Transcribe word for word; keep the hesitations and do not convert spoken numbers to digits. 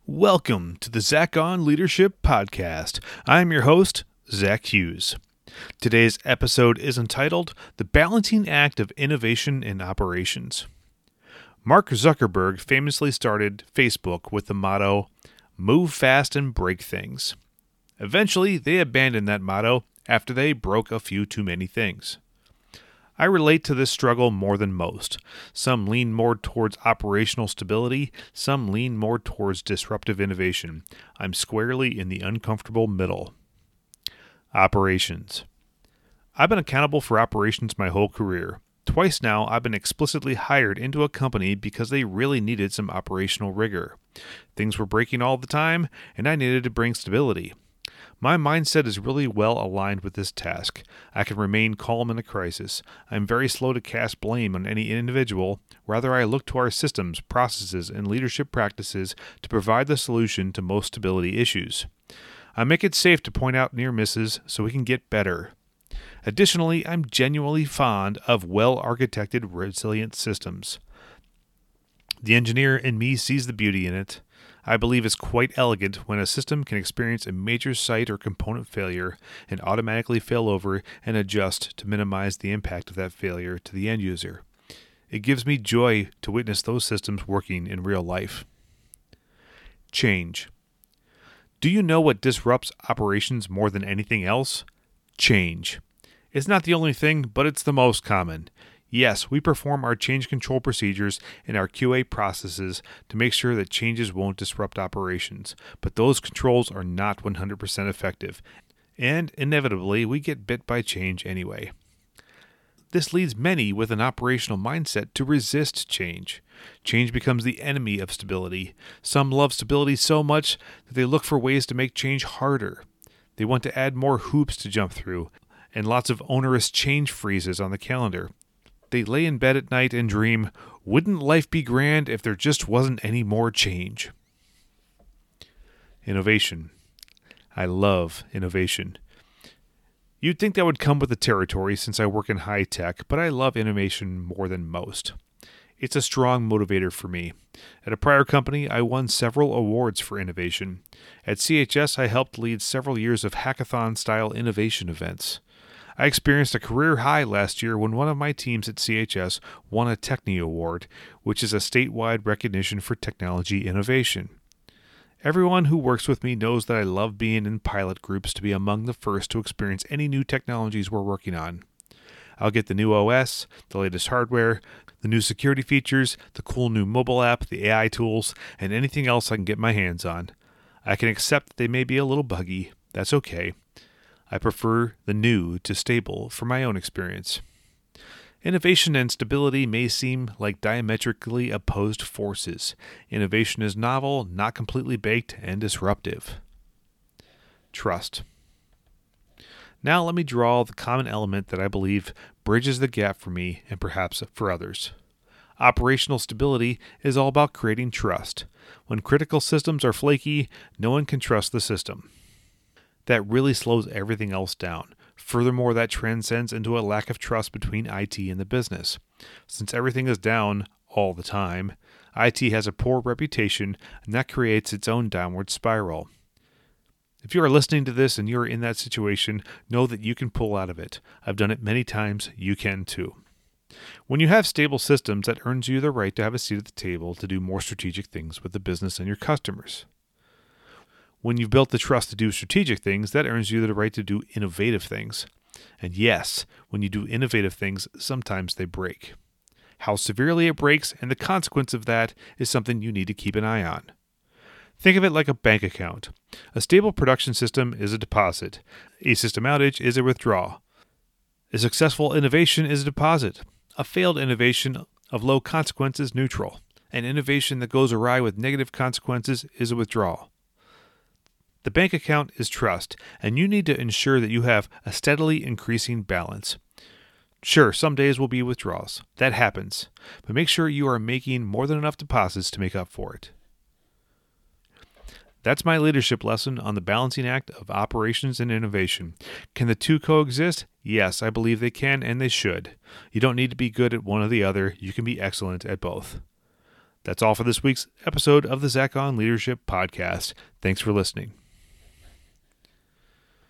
Welcome to the Zach On Leadership Podcast. I'm your host, Zach Hughes. Today's episode is entitled The Balancing Act of Innovation and Operations. Mark Zuckerberg famously started Facebook with the motto, "Move fast and break things." Eventually, they abandoned that motto after they broke a few too many things. I relate to this struggle more than most. Some lean more towards operational stability, some lean more towards disruptive innovation. I'm squarely in the uncomfortable middle. Operations. I've been accountable for operations my whole career. Twice now, I've been explicitly hired into a company because they really needed some operational rigor. Things were breaking all the time, and I needed to bring stability. My mindset is really well aligned with this task. I can remain calm in a crisis. I'm very slow to cast blame on any individual. Rather, I look to our systems, processes, and leadership practices to provide the solution to most stability issues. I make it safe to point out near misses so we can get better. Additionally, I'm genuinely fond of well-architected, resilient systems. The engineer in me sees the beauty in it. I believe it's quite elegant when a system can experience a major site or component failure and automatically fail over and adjust to minimize the impact of that failure to the end user. It gives me joy to witness those systems working in real life. Change. Do you know what disrupts operations more than anything else? Change. It's not the only thing, but it's the most common. Yes, we perform our change control procedures and our Q A processes to make sure that changes won't disrupt operations, but those controls are not one hundred percent effective, and inevitably we get bit by change anyway. This leads many with an operational mindset to resist change. Change becomes the enemy of stability. Some love stability so much that they look for ways to make change harder. They want to add more hoops to jump through, and lots of onerous change freezes on the calendar. They lay in bed at night and dream, wouldn't life be grand if there just wasn't any more change? Innovation. I love innovation. You'd think that would come with the territory since I work in high tech, but I love innovation more than most. It's a strong motivator for me. At a prior company, I won several awards for innovation. At C H S, I helped lead several years of hackathon-style innovation events. I experienced a career high last year when one of my teams at C H S won a Techni Award, which is a statewide recognition for technology innovation. Everyone who works with me knows that I love being in pilot groups to be among the first to experience any new technologies we're working on. I'll get the new O S, the latest hardware, the new security features, the cool new mobile app, the A I tools, and anything else I can get my hands on. I can accept that they may be a little buggy. That's okay. I prefer the new to stable for my own experience. Innovation and stability may seem like diametrically opposed forces. Innovation is novel, not completely baked, and disruptive. Trust. Now let me draw the common element that I believe bridges the gap for me and perhaps for others. Operational stability is all about creating trust. When critical systems are flaky, no one can trust the system. That really slows everything else down. Furthermore, that transcends into a lack of trust between I T and the business. Since everything is down all the time, I T has a poor reputation, and that creates its own downward spiral. If you are listening to this and you are in that situation, know that you can pull out of it. I've done it many times. You can too. When you have stable systems, that earns you the right to have a seat at the table to do more strategic things with the business and your customers. When you've built the trust to do strategic things, that earns you the right to do innovative things. And yes, when you do innovative things, sometimes they break. How severely it breaks and the consequence of that is something you need to keep an eye on. Think of it like a bank account. A stable production system is a deposit. A system outage is a withdrawal. A successful innovation is a deposit. A failed innovation of low consequence is neutral. An innovation that goes awry with negative consequences is a withdrawal. The bank account is trust, and you need to ensure that you have a steadily increasing balance. Sure, some days will be withdrawals. That happens. But make sure you are making more than enough deposits to make up for it. That's my leadership lesson on the balancing act of operations and innovation. Can the two coexist? Yes, I believe they can and they should. You don't need to be good at one or the other. You can be excellent at both. That's all for this week's episode of the Zach on Leadership Podcast. Thanks for listening.